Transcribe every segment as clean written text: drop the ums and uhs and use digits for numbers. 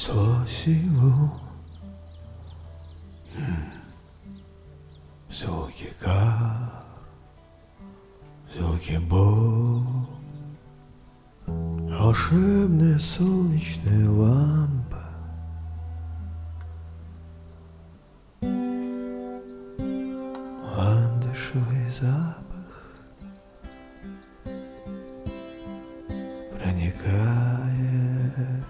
Сосиму звуки гор, звуки бог, волшебная солнечная лампа, ландышевый запах проникает.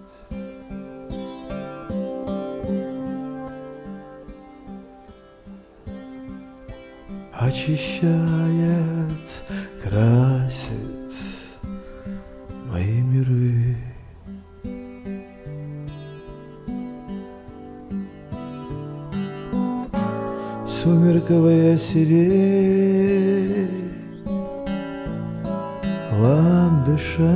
Очищает, красит мои миры. Сумерковая сирень ландыша,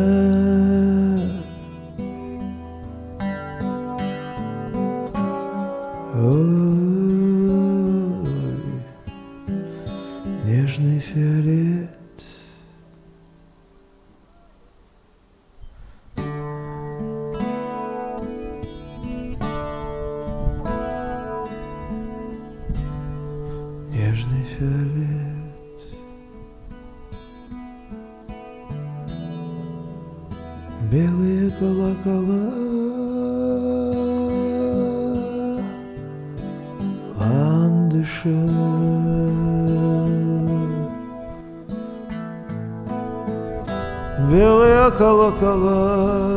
нежный фиолет. Нежный фиолет. Белые колокола ландыша. Белые колокола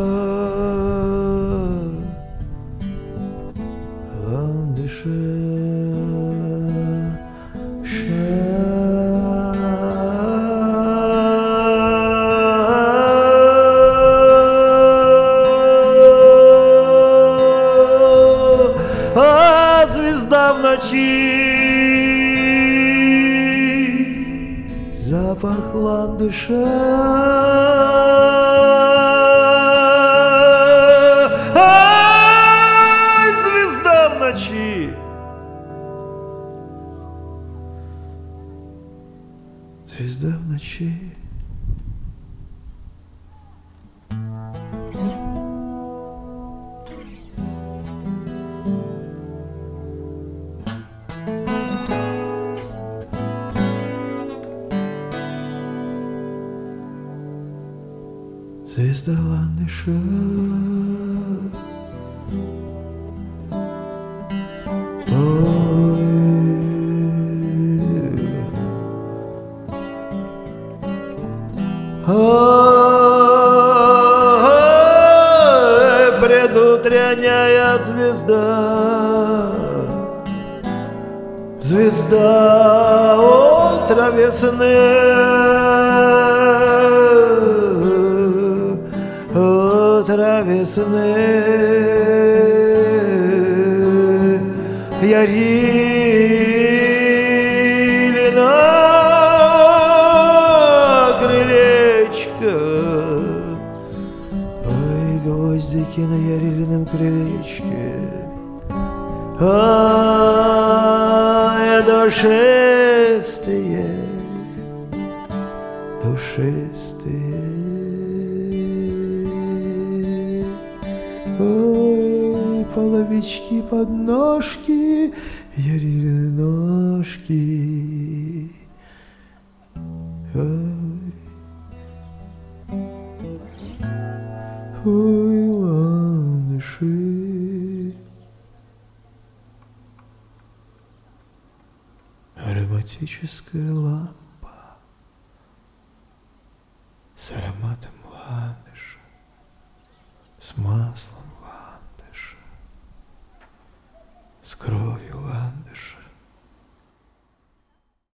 ландыша. А звезда в ночи, запах ландыша. Звезда в ночи, звезда в ночи. Звезда ландыша. Ой, предутренняя звезда, звезда утра весны, утра весны, ярили на крылечко. Ой, гвоздики на ярилином крылечке. Ой, душистые, душистые. Ой, половички, подножки, ярилины ножки. Ой, ой, ландыши. Ароматическая лампа с ароматом ландыша, с маслом ландыша, с кровью ландыша.